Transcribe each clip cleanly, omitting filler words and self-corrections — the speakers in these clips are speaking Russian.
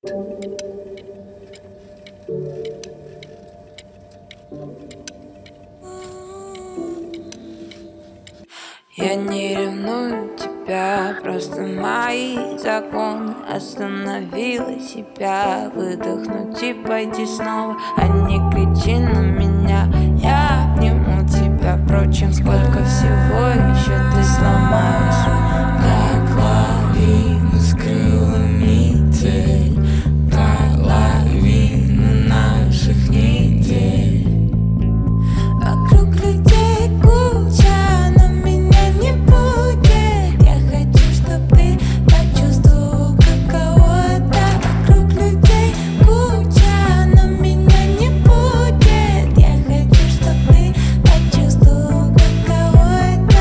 Я не ревную тебя, просто мои законы. Остановила себя, выдохнуть и пойти снова. А не кричи на меня, я обниму тебя. Впрочем, сколько всего еще ты сломаешь. Как лавина с крылами цель, половина наших недель. Вокруг людей куча, но меня не будет. Я хочу, чтоб ты почувствовал, каково это. Вокруг людей куча, но меня не будет. Я хочу, чтоб ты почувствовал, каково это.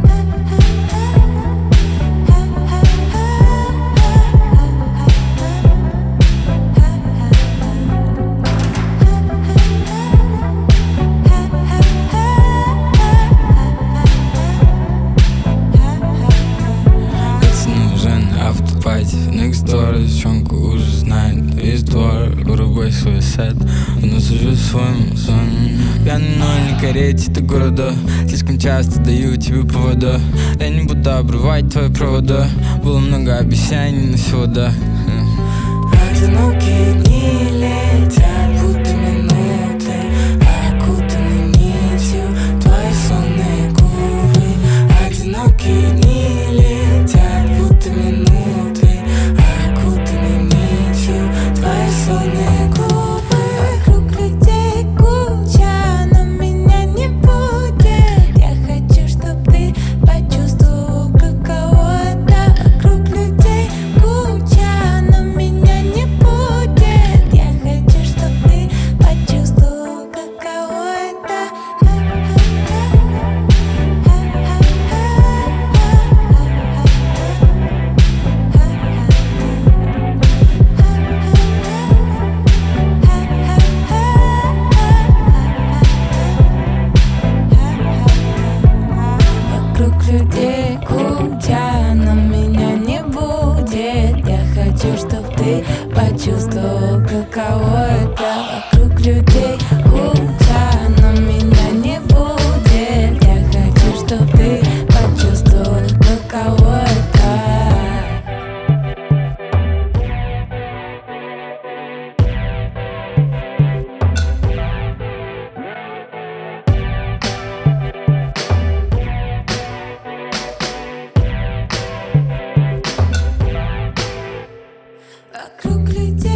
Автопати, next door, девчонка уже знает весь двор. Вырубай свой сет, но сужу своему сону. Пьяный, но не карете до города. Слишком часто даю тебе повода. Я не буду обрывать твои провода. Было много обещаний, но всего да. Одинокие дни летят, будто минуты, окутаны нитью твои сонные губы. Одинокие дни летят, будто минуты, окутаны нитью твои сонные губы. Вокруг людей куча, но меня не будет. Я хочу, чтоб ты почувствовал, каково это. Вокруг людей куча, но меня не будет. Я хочу, чтоб ты почувствовал, каково это. Вокруг людей куча, но меня не будет. Я хочу, чтоб ты почувствовал, каково это. Вокруг людей куча, но меня не будет. Я хочу, чтоб ты почувствовал, каково это. Вокруг людей